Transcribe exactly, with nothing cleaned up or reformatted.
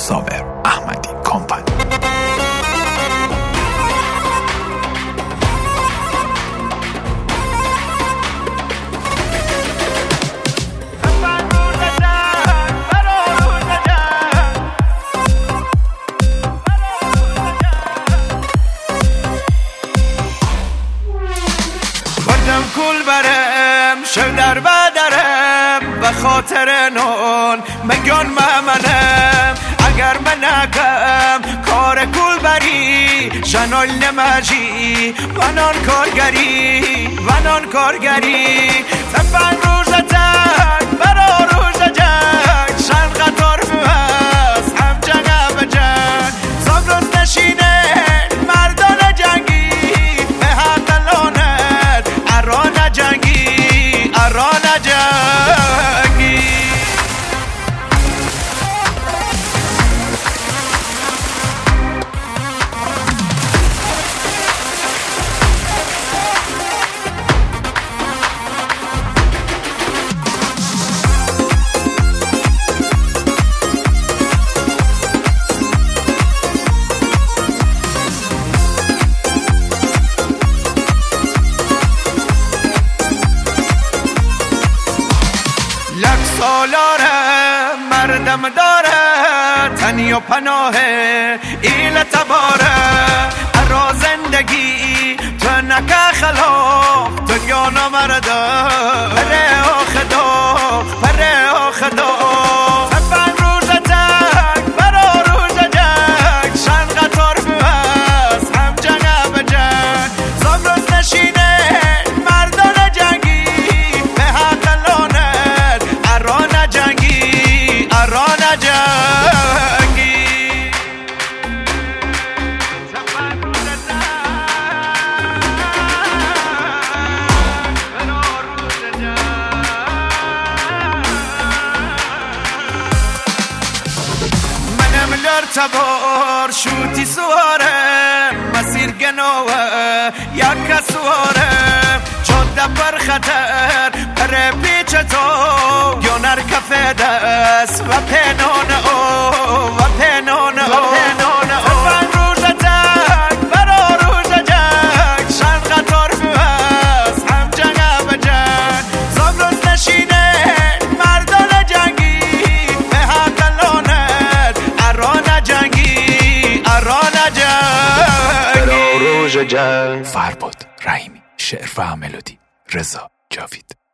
صابر احمدی کمپانی. کول برم شو در بدرم به خاطر نون مگان ممنم اگر من نکم کار کول بری جنال نمجی ونان کارگری ونان کارگری تفن روز تک برا روز جنگ شن قطار بوز هم جنگ به جنگ زاگرز نشینه مردان جنگی به حق لانت اران جنگی اران جنگی سالاره مردم داره تنی و پناهه ایل تباره ارا زندگی تو نکه خلاف دنیا نمرده پره آخدا پره آخدا تفن روز تک برا روز جنگ شن قطار بوز هم جنگ به جنگ زاگرز نشینه مردان جنگی به حق لانت اران جنگی اران جنگی منم لرتبار شوتی سواره مسیر گنوه یک سواره جاده پر خطر پر پیچ تو گونر کفه دست و پنون او و پنون او تفن روز تک برا روز جنگ شن قطار بوز هم جنگ به جنگ زاگرز نشینه مردان جنگی به حق لانت اران جنگی اران جنگی برا روز جنگ. فرباد رحیمی، شعر و ملودی رضا جاوید.